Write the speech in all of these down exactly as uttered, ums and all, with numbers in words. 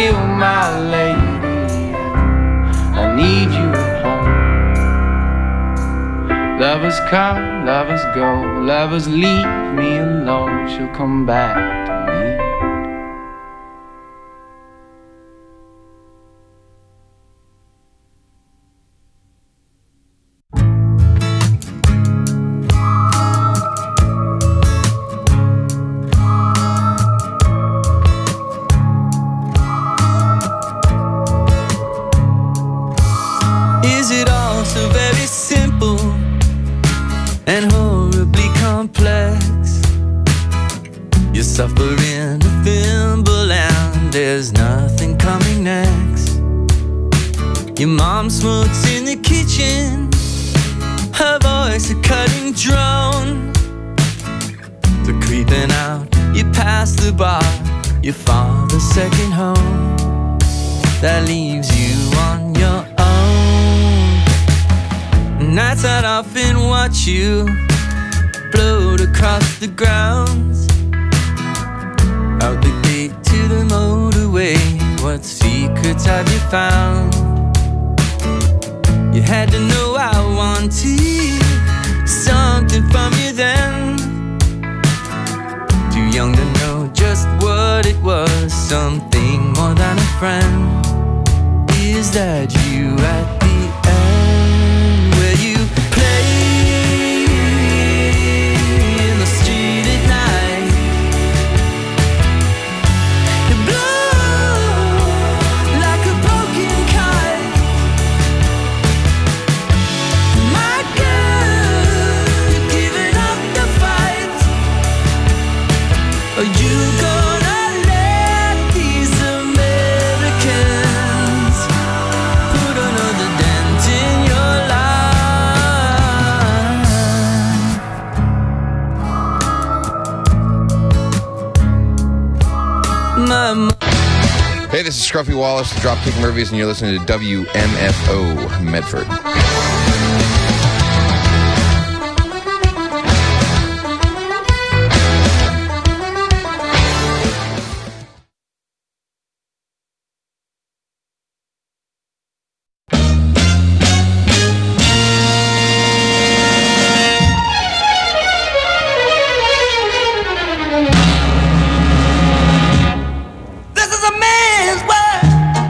still my lady. I need you at home. Lovers come, lovers go, lovers leave me alone. She'll come back to me. Is it all so very simple and horribly complex? You're suffering a thimble and there's nothing coming next. Your mom smokes in the kitchen, her voice a cutting drone. They're creeping out, you pass the bar, your father's second home. That leaves you on your own. Nights I'd often watch you float across the grounds, out the gate to the motorway. What secrets have you found? You had to know I wanted something from you then. Too young to know just what it was, something more than a friend. Is that you at the end, where you play in the street at night? You blow like a broken kite. My girl, you're giving up the fight. Are you gonna let these Americans put another dent in your life? My mo- Hey, this is Scruffy Wallace, the Dropkick Murphys, and you're listening to W M F O Medford. This is a man's world.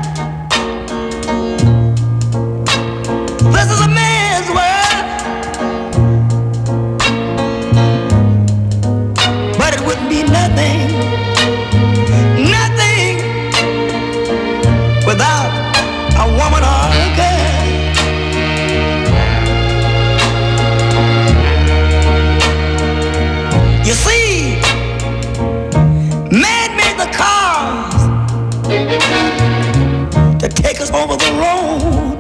This is a man's world. But it wouldn't be nothing, nothing without a woman or a girl. You see, man made the cars to take us over the road.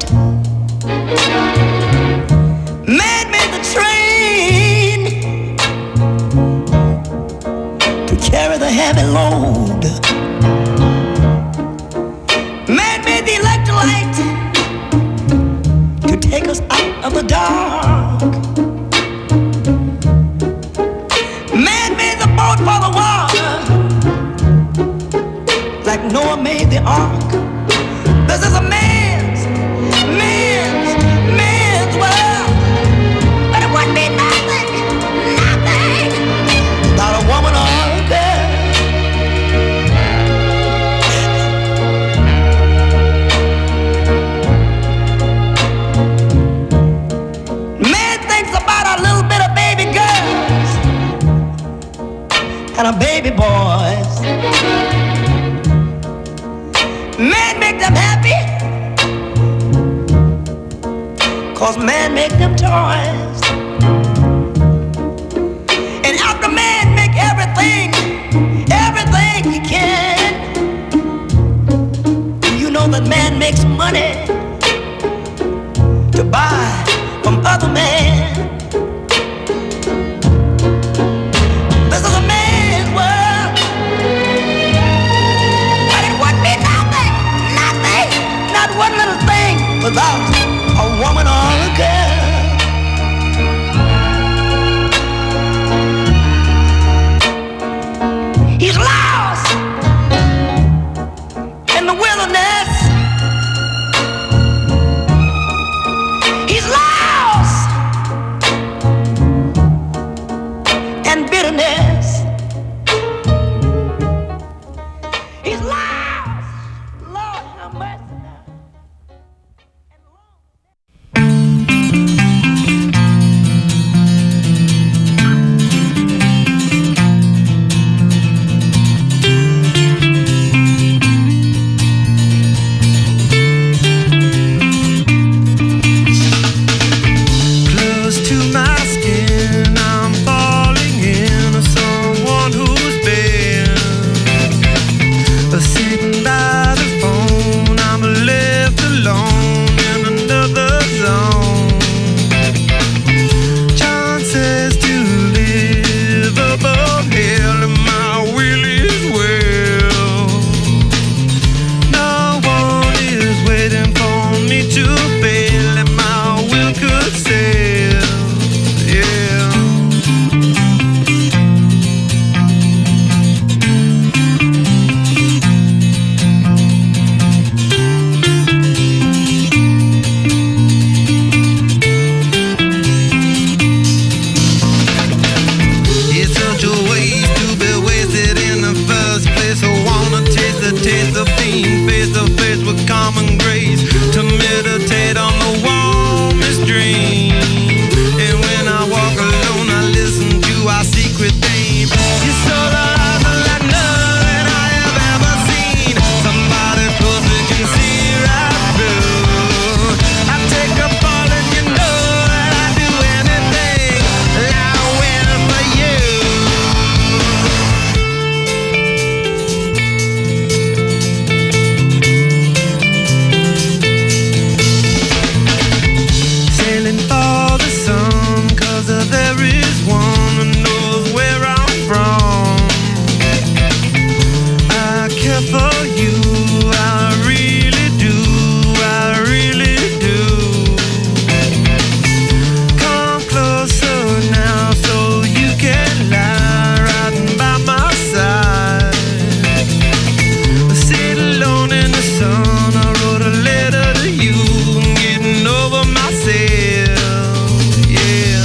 Man made the train to carry the heavy load. Man made the electric light to take us out of the dark. Man made the boat for the water, like Noah made the ark. This is a man's, man's, man's world. But it wouldn't be nothing, nothing without a woman or a girl. Man thinks about a little bit of baby girls and a baby boys. Man make them happy, cause man make them toys. And after man make everything, everything he can, you know that man makes money to buy from other men. This is a man's world. But it wouldn't be nothing, nothing, not one little thing without a woman or a girl. wilderness. He's lost. Lord have mercy now. Close to my skin, I'm falling into someone who's been sitting by the phone. I'm left alone in another zone. Chances to live above hell, and my will is well. No one is waiting for me to fail, and my will could sail. Yeah. It's such a waste to be wasted in the first place. I wanna taste the taste of being face to face with common grace, to meditate on the warmest dream. And when I walk alone, I listen to our secret theme. You're so alive like nothing I have ever seen. Somebody close that can see right through. I take a fall and you know that I'd do anything that I will for you. Sailing for the sun, 'cause there is one who knows where I'm from. I care for you, I really do, I really do. Come closer now so you can lie right by my side. Sit alone in the sun, I wrote a letter to you, I'm getting over myself, yeah.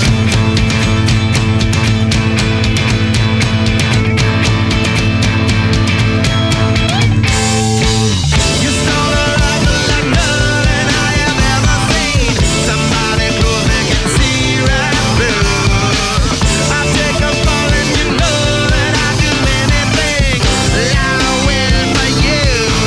You're so alive like nothing I have ever seen. Somebody close that can see right through. I take a fall and you know that I'd do anything that I will for you.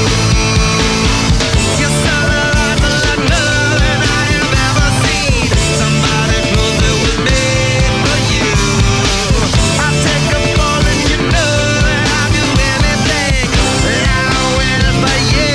You're so alive like nothing I have ever seen. Somebody close that was made for you. I take a fall and you know that I'd do anything that I will for you.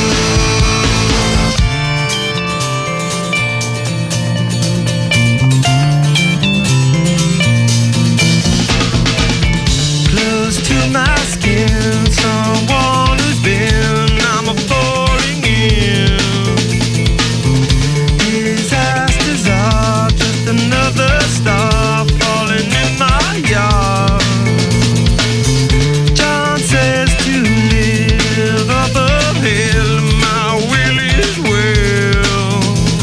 Close to my skin, someone who's been, I'm a falling in. Disasters are just another star falling in my yard. Chances to live above hell, my will is well.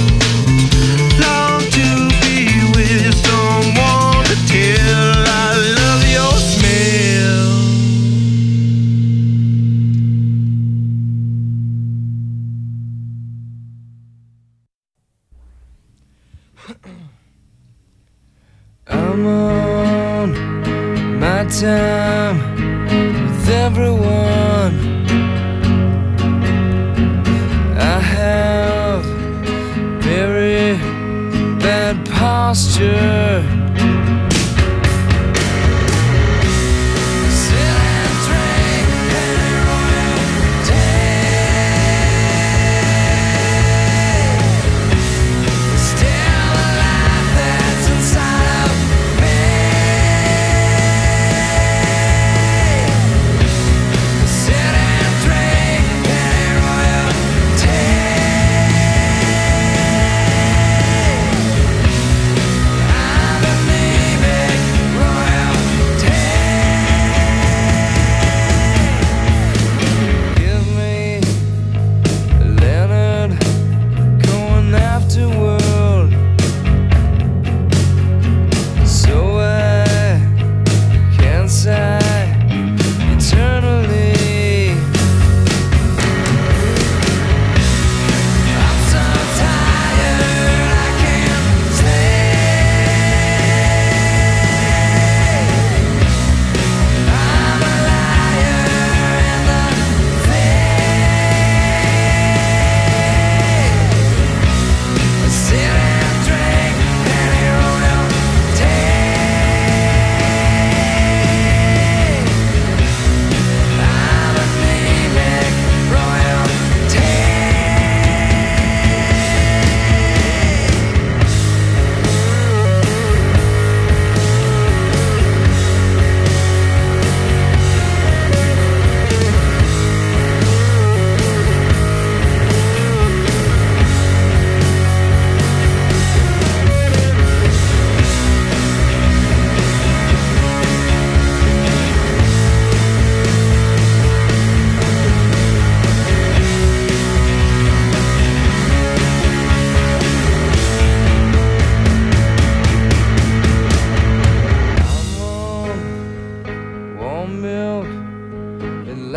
Long to be with someone to tell I love your smell. I'm on my time with everyone. I have very bad posture. Sit and drink Penny Royal tea. Still alive, that's inside of me. Sit and drink Penny Royal tea. I've been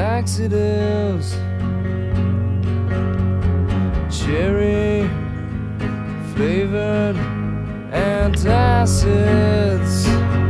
laxatives, cherry flavored antacids.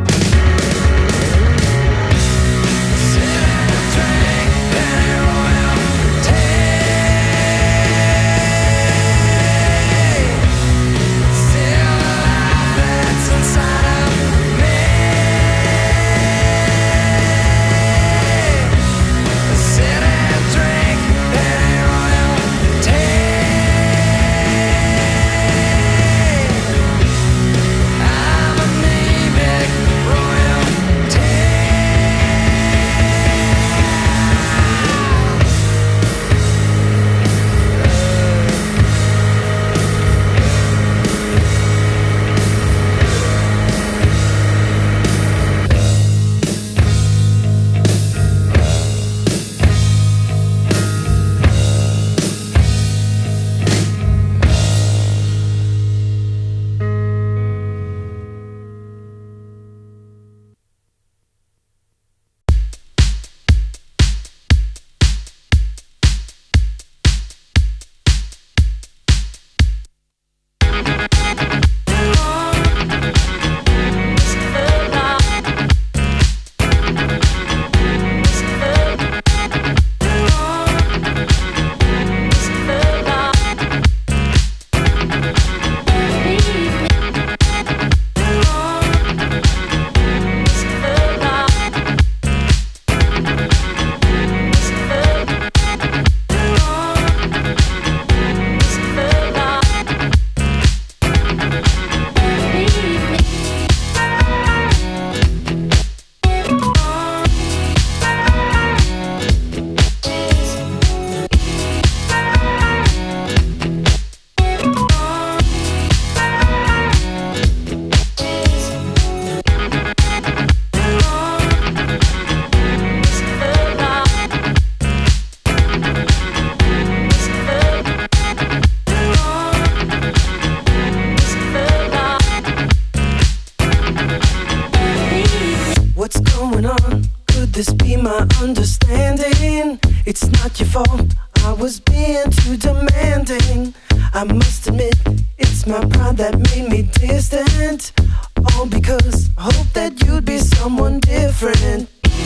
this be my understanding? It's not your fault, I was being too demanding. I must admit, it's my pride that made me distant. All because I hope that you'd be someone different.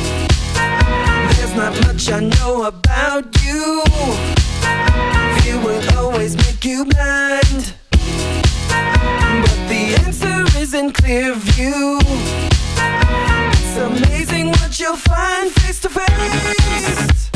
There's not much I know about you. Fear will always make you blind, but the answer is in clear view. It's amazing what you'll find face to face.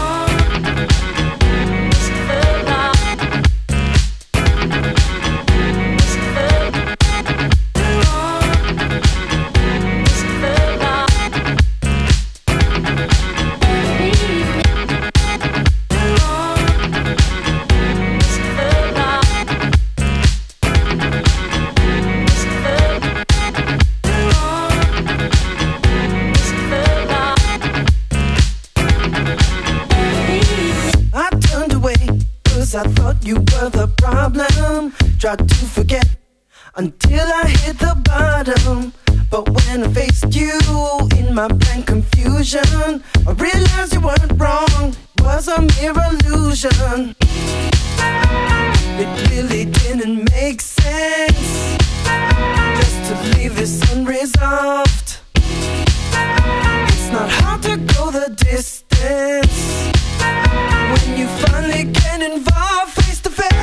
I thought you were the problem. Tried to forget until I hit the bottom. But when I faced you in my blank confusion, I realized you weren't wrong, it was a mere illusion. It really didn't make sense just to leave this unresolved. It's not hard to go the distance when you finally get involved face to face.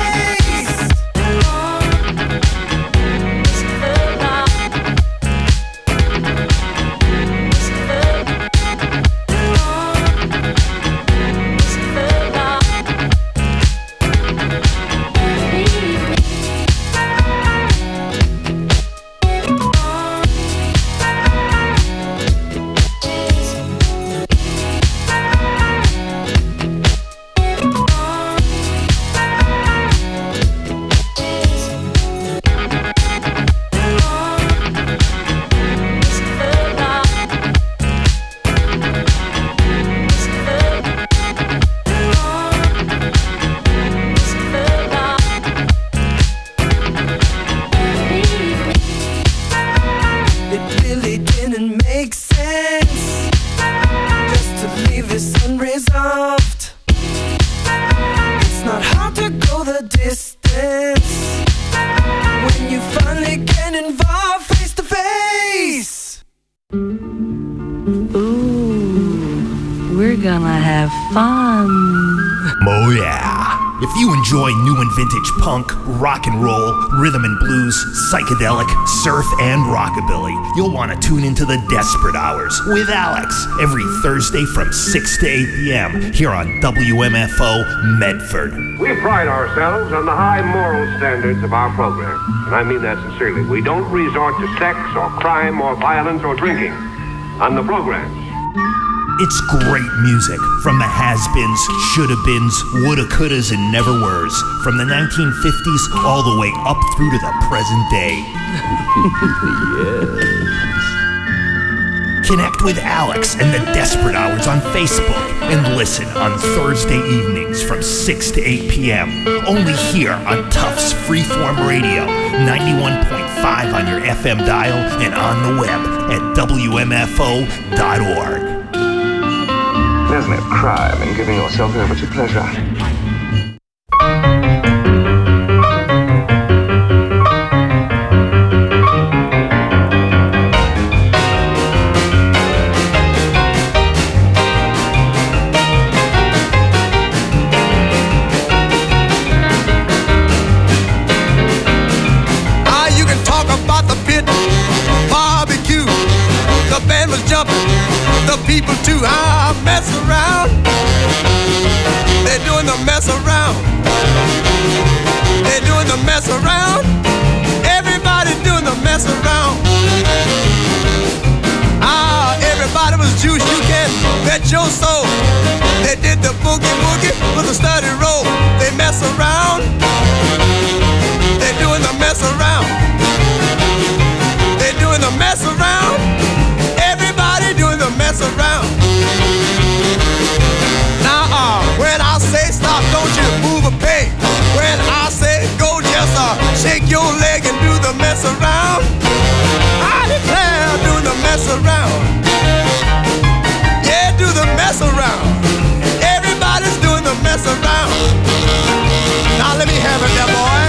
We're gonna have fun. Oh yeah. If you enjoy new and vintage punk, rock and roll, rhythm and blues, psychedelic, surf, and rockabilly, you'll want to tune into the Desperate Hours with Alex every Thursday from six to eight p.m. here on W M F O Medford. We pride ourselves on the high moral standards of our program, and I mean that sincerely. We don't resort to sex or crime or violence or drinking on the programs. It's great music from the has-beens, shoulda-beens, woulda, couldas, and never-weres, from the nineteen fifties all the way up through to the present day. Yes. Connect with Alex and the Desperate Hours on Facebook and listen on Thursday evenings from six to eight p.m. only here on Tufts Freeform Radio, ninety-one point five on your F M dial and on the web at W M F O dot org. There's no crime in giving yourself over to pleasure. Ah, you can talk about the pit, barbecue. The band was jumping, the people too. Ah, mess around. They're doing the mess around. They're doing the mess around. Everybody doing the mess around. Ah, everybody was juiced. You can bet your soul. They did the boogie woogie with a steady roll. They mess around. They're doing the mess around. They're doing the mess around. Everybody doing the mess around. Now, uh, when I say stop, don't you move a peg. When I say go, just uh, shake your leg and do the mess around. I declare, do the mess around. Yeah, do the mess around. Everybody's doing the mess around. Now let me have it there, boy.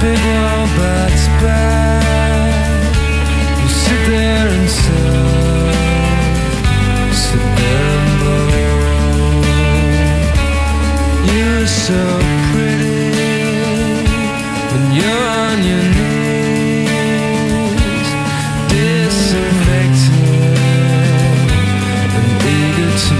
big robot's back. You sit there and sigh, sit there and moan. You're so pretty when you're on your knees, disaffected and eager to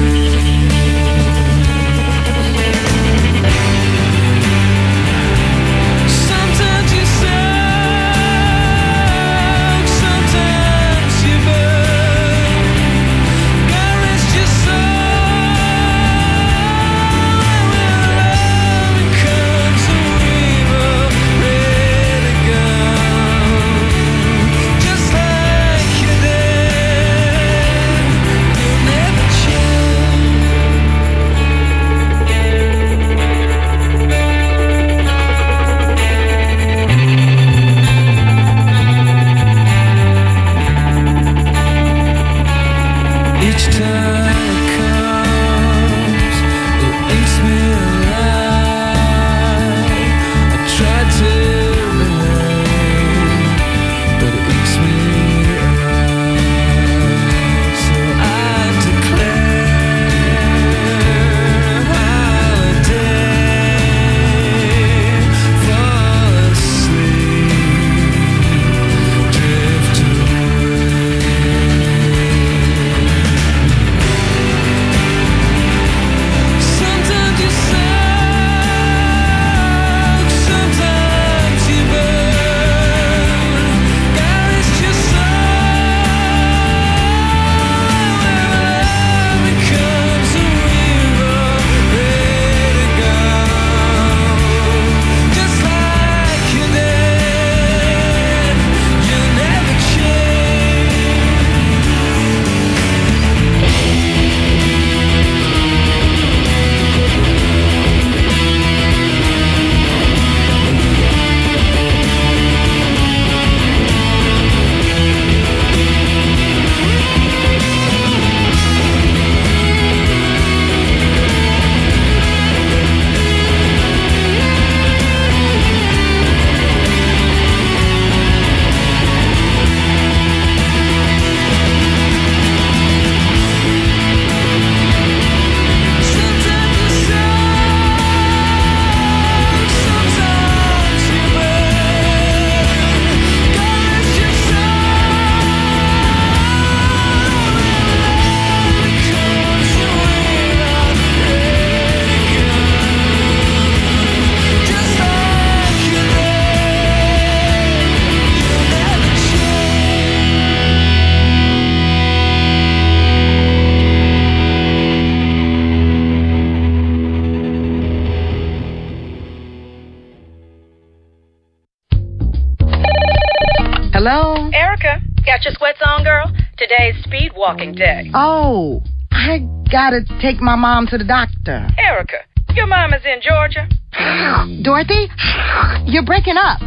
Hello? Erica, got your sweats on, girl? Today's speed walking day. Oh, I gotta take my mom to the doctor. Erica, your mom is in Georgia. Dorothy, you're breaking up.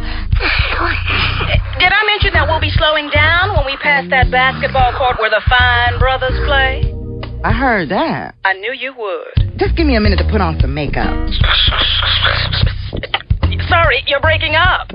Did I mention that we'll be slowing down when we pass that basketball court where the fine brothers play? I heard that. I knew you would. Just give me a minute to put on some makeup. Sorry, you're breaking up.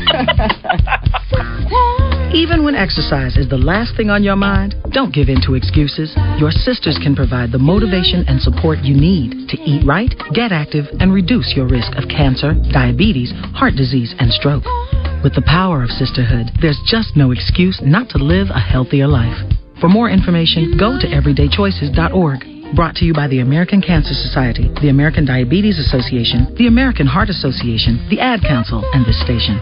Even when exercise is the last thing on your mind, don't give in to excuses. Your sisters can provide the motivation and support you need to eat right, get active, and reduce your risk of cancer, diabetes, heart disease, and stroke. With the power of sisterhood, there's just no excuse not to live a healthier life. For more information, go to everyday choices dot org. Brought to you by the American Cancer Society, the American Diabetes Association, the American Heart Association, the Ad Council, and this station.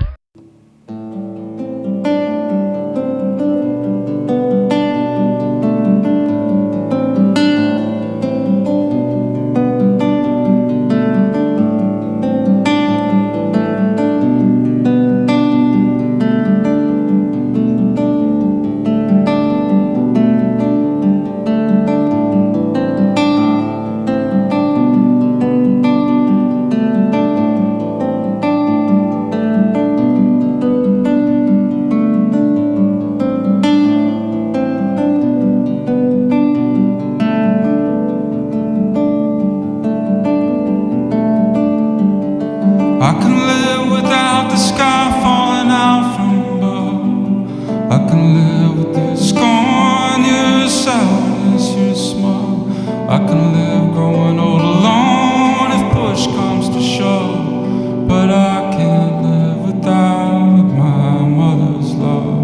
I can live without the sky falling out from above. I can live with your scorn, your sourness, your smug. I can live growing old alone if push comes to shove. But I can't live without my mother's love.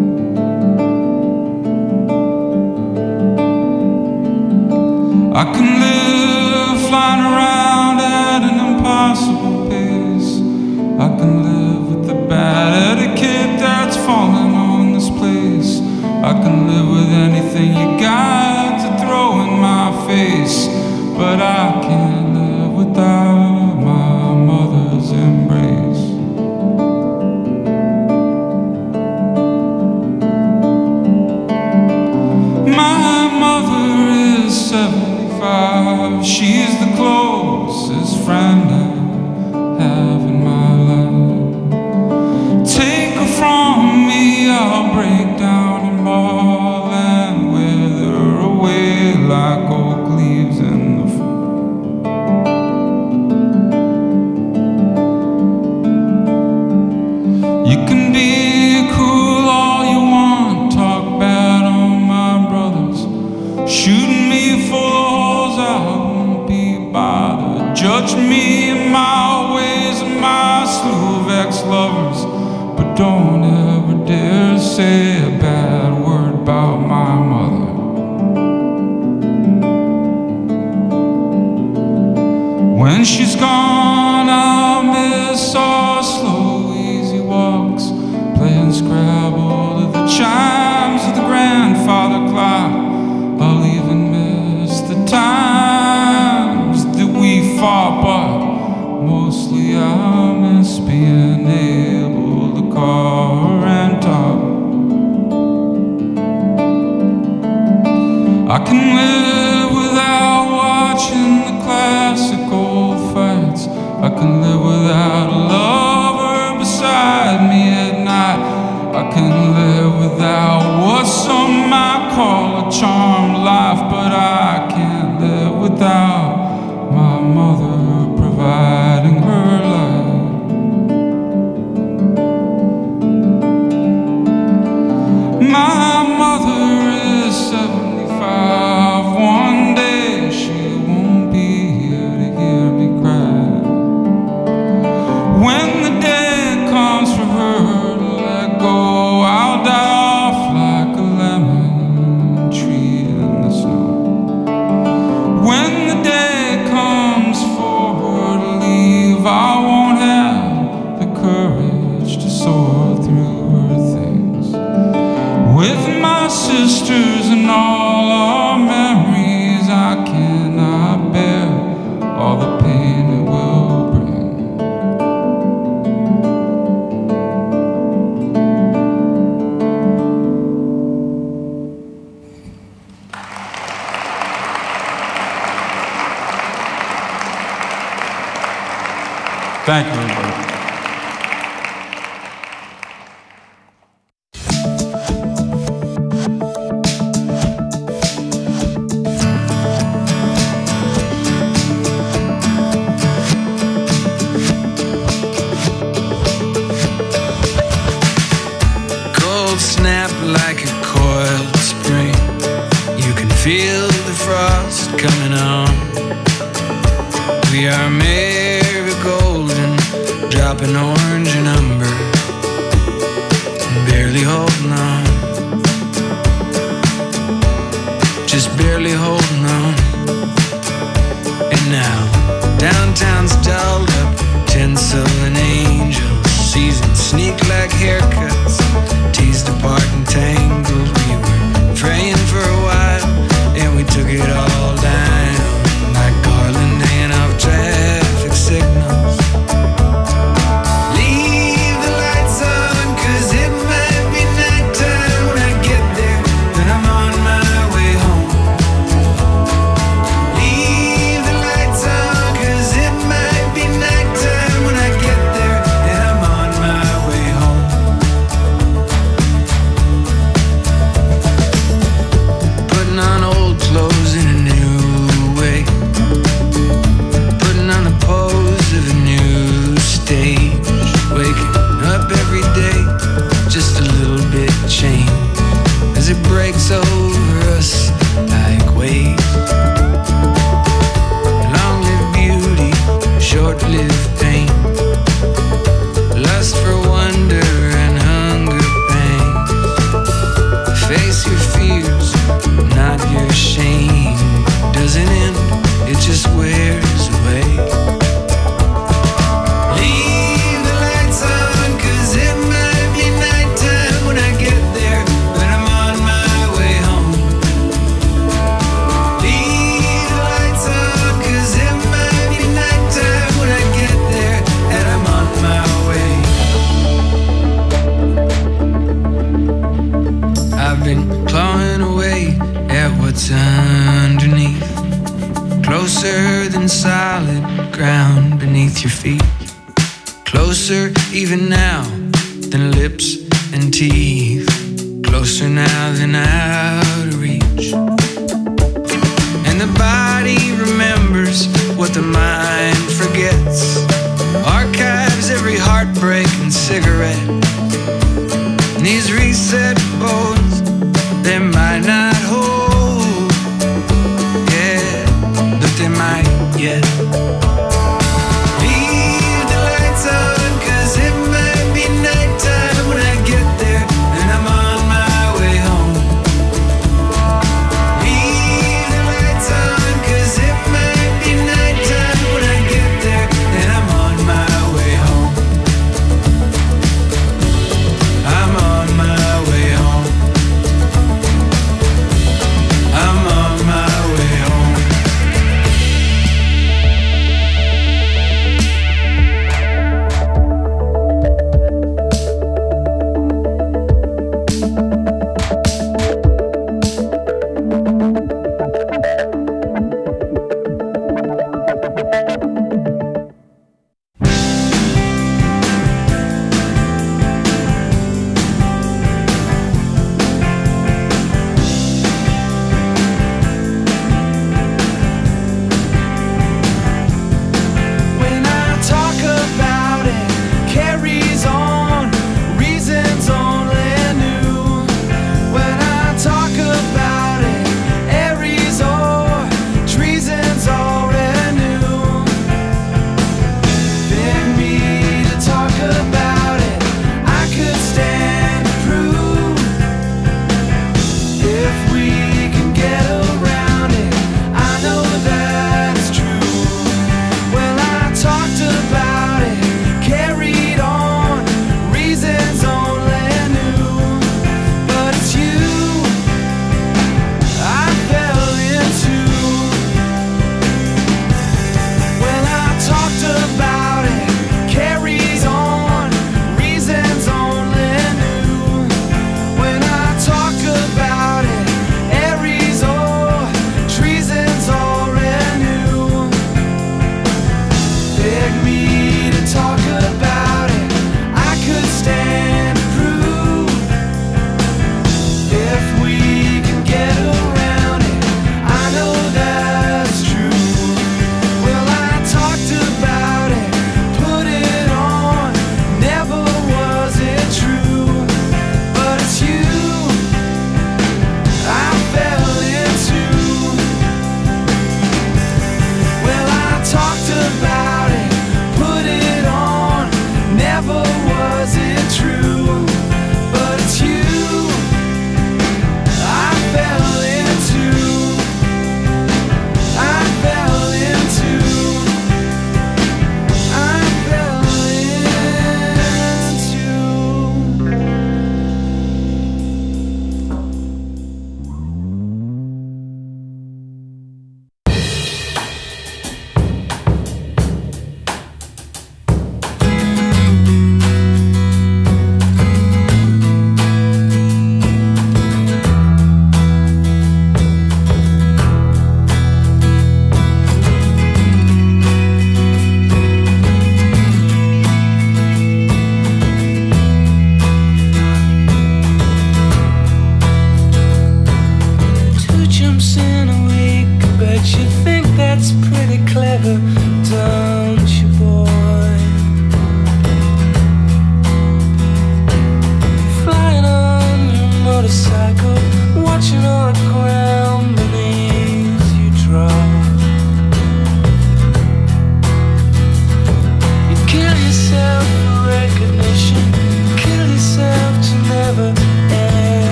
I can live flying around at an impossible pace. I can live with the bad etiquette that's falling on this place. I can live with anything you got to throw in my face. But I can't live without my mother's embrace. My mother is seventy-five. She's the closest friend I have in my life. Take her from me, I'll break down and fall and wither away like oak leaves in the fall. You can be cruel all you want, talk bad on my brothers, shooting me full of holes, I won't be bothered. Judge me in my ways and my slew of ex-lovers, but don't ever dare say a bad word about my mother. When she's gone, I'll miss our slow, easy walks, playing Scrabble to the chimes of the grandfather clock. I'll even miss the times that we fought, but mostly I'll miss being able to call her and talk. I can live without watching the classic old fights. I can live without a lover beside me at night. I can live without what some might call a charmed life, but I can't live without my mother providing her life. My mother is seventy-five. One day she won't be here to hear me cry. When the day comes for her to let go, I'll die off like a lemon tree in the snow. When the day comes for her to leave, I won't have the courage to soar through her things. With my sisters and all our memories, I cannot bear all the pain it will bring. Thank you, everybody. Cold snap like a coiled spring. You can feel the frost coming on. We are marigolden, dropping orange and umber, barely holding on, just barely holding on. And now downtown's dolled up, tinsel and angels, seasons sneak like haircuts, teased apart and tangled. We were praying for a while, and we took it all down like Garland hanging off traffic signals. Leave the lights on, 'cause it might be nighttime when I get there, then I'm on my way home. ground beneath your feet. Closer even now than lips and teeth. Closer now than out of reach. And the body remembers what the mind forgets. Archives every heartbreak and cigarette. And these reset bones, they might not hold, yeah, but they might yet. Leave the lights on, 'cause it might be nighttime when I get there, and I'm on my way home. Leave the lights on, 'cause it might be nighttime when I get there, and I'm on my way home. I'm on my way home.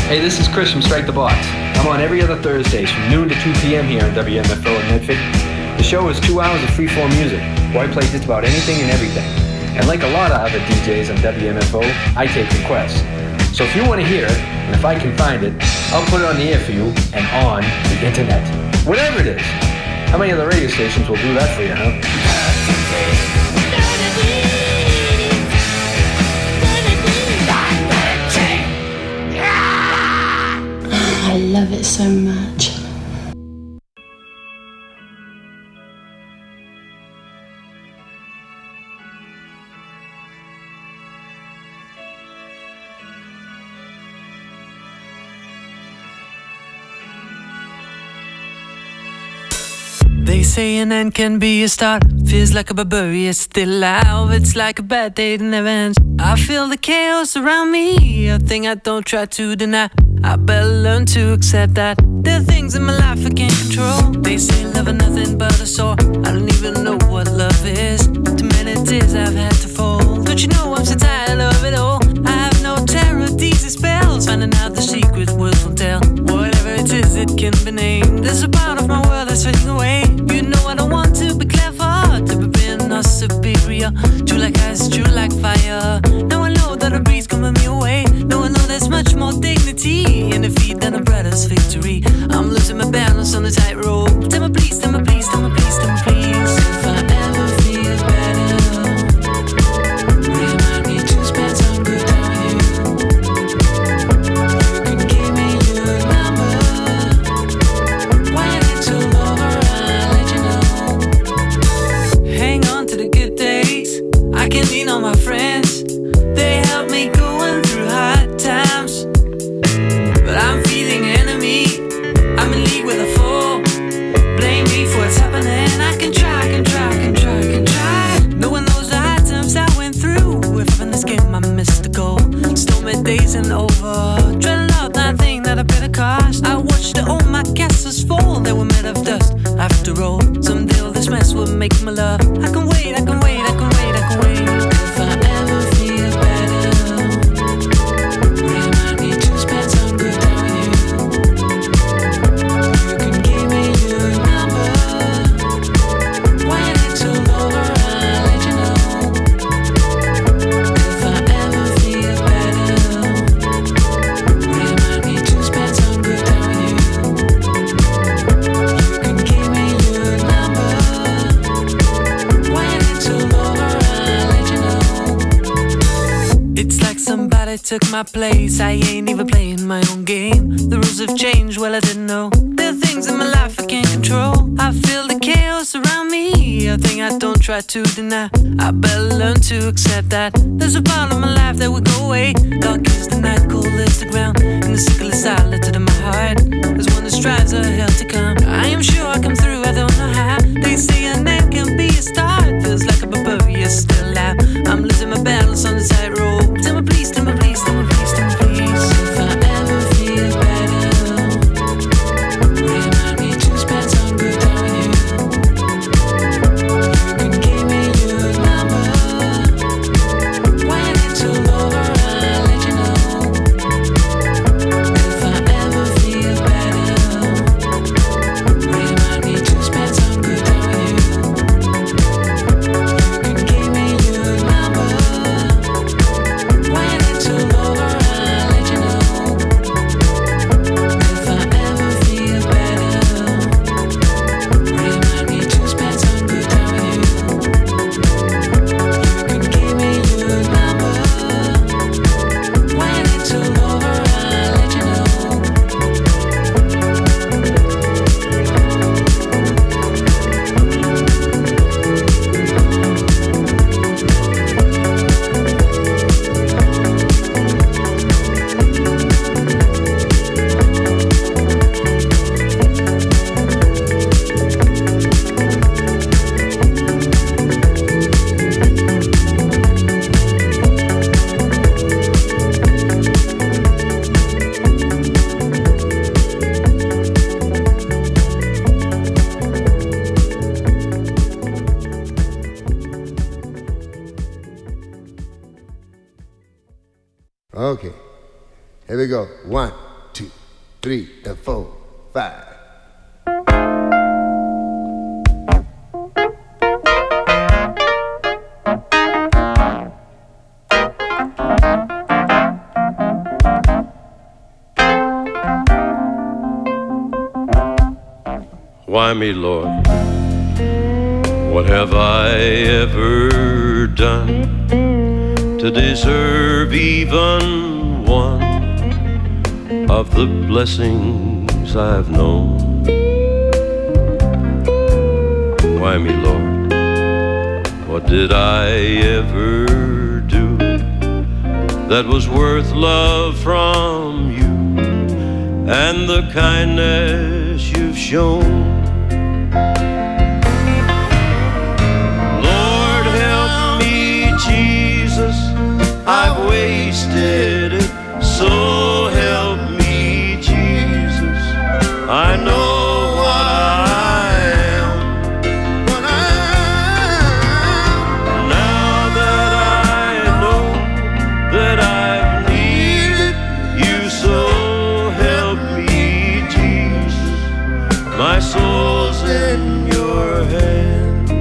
Hey, this is Chris from Strike the Box. I'm on every other Thursdays from noon to two p.m. here on W M F O in Medford. The show is two hours of free-form music, where I play just about anything and everything. And like a lot of other D Js on W M F O, I take requests. So if you want to hear it, and if I can find it, I'll put it on the air for you and on the internet. Whatever it is. How many other radio stations will do that for you, huh? I love it so much. They say an end can be a start. Feels like a barbarian still alive. It's like a bad day that never ends. I feel the chaos around me, a thing I don't try to deny. I better learn to accept that there are things in my life I can't control. They say love is nothing but a sore. I don't even know what love is. Too many tears I've had to fold. Don't you know I'm so tired of it all? I have no terror, these are spells. Finding out the secret words will tell. Whatever it is, it can be named. There's a part of my world that's fading away. You know I don't want to be clever, to be being or superior. True like ice, true like fire. Now I know that a breeze coming me away. Now I know there's much more dignity in defeat than a brother's victory. I'm losing my balance on the tightrope. Tell me please, tell me please, tell me please, tell me please. If I ever feel better, remind me to spend some good time with you. You can give me your number. When it's all over, I'll let you know. Hang on to the good days. I can lean on my friends. They help me going through hard times. But I'm feeling enemy. I'm in league with a foe. Blame me for what's happening. I can try, can try, can try, can try. Knowing those hard times I went through. If in this game I missed the goal. Stormy days and over. Dreading out nothing that I paid a cost. I watched all my castles fall. They were made of dust. After all, someday all this mess will make my love. I can wait, I can wait, I can wait, I can wait. If I ever feel better, remind me to spend some good time with you. You can give me your number. When it's all over, I'll let you know. If I ever feel better, remind me to spend some good time with you. You can give me your number. When it's all over, I'll let you know. It's like somebody took my place. I ain't even playing my own game. The rules have changed, well I didn't know. There are things in my life I can't control. I feel the chaos around me, a thing I don't try to deny. I better learn to accept that there's a part of my life that will go away. Dark is the night, cold is the ground, and the sickle is silent in my heart. There's one that strives a hell to come. I am sure I come through, I don't know how. They say an end can be a start. Feels like a barbarian still alive. I'm losing my balance on the tightrope. Tell me please, tell me please, tell me please, tell me please. If I ever feel better, remind me to spend some good time with you. You can give me your number. When it's all over, I'll let you know. If I ever feel better, remind me to spend some good time with you. You can give me your number. When it's all over, I'll let you know. If I ever feel better, remind me to spend some good time with you. You can give me your number. When it's all over, I'll let you know. Okay, here we go. One, two, three, and four, five. Why me, Lord? What have I ever done to deserve even one of the blessings I've known? Why me, Lord? What did I ever do that was worth love from you and the kindness you've shown? I've wasted it, so help me, Jesus. I know what I am, what I am. Now that I know that I've needed you, so help me, Jesus. My soul's in your hands.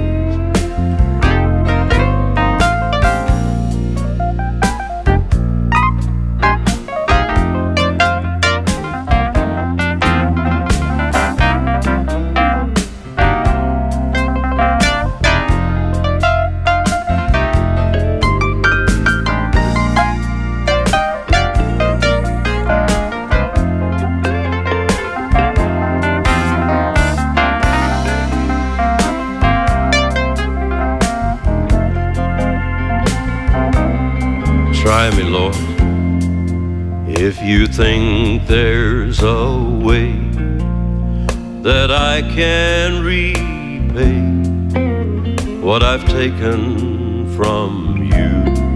Try me, Lord, if you think there's a way that I can repay what I've taken from you.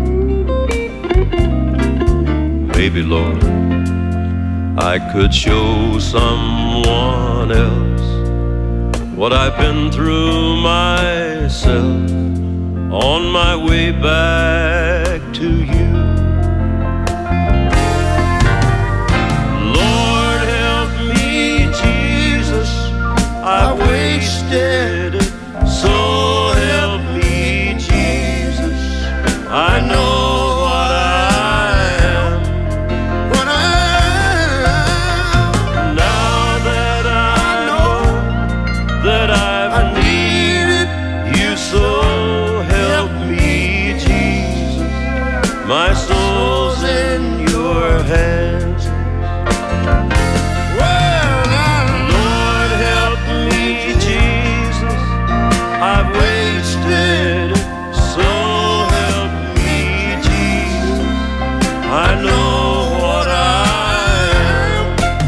Maybe, Lord, I could show someone else what I've been through myself on my way back to you. I wasted it, so help me, Jesus. I know what I am, what I am. Now that I know that I've needed you, so help me, Jesus. My soul's in your hands. I've wasted it, so help me, Jesus. I know what I am.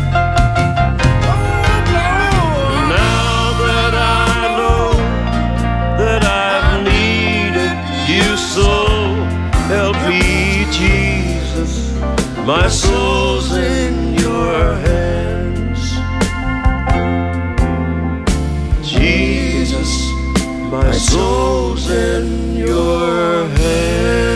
Now that I know that I've needed you, so help me, Jesus. My soul's in your hands, Jesus. My soul's in your hands.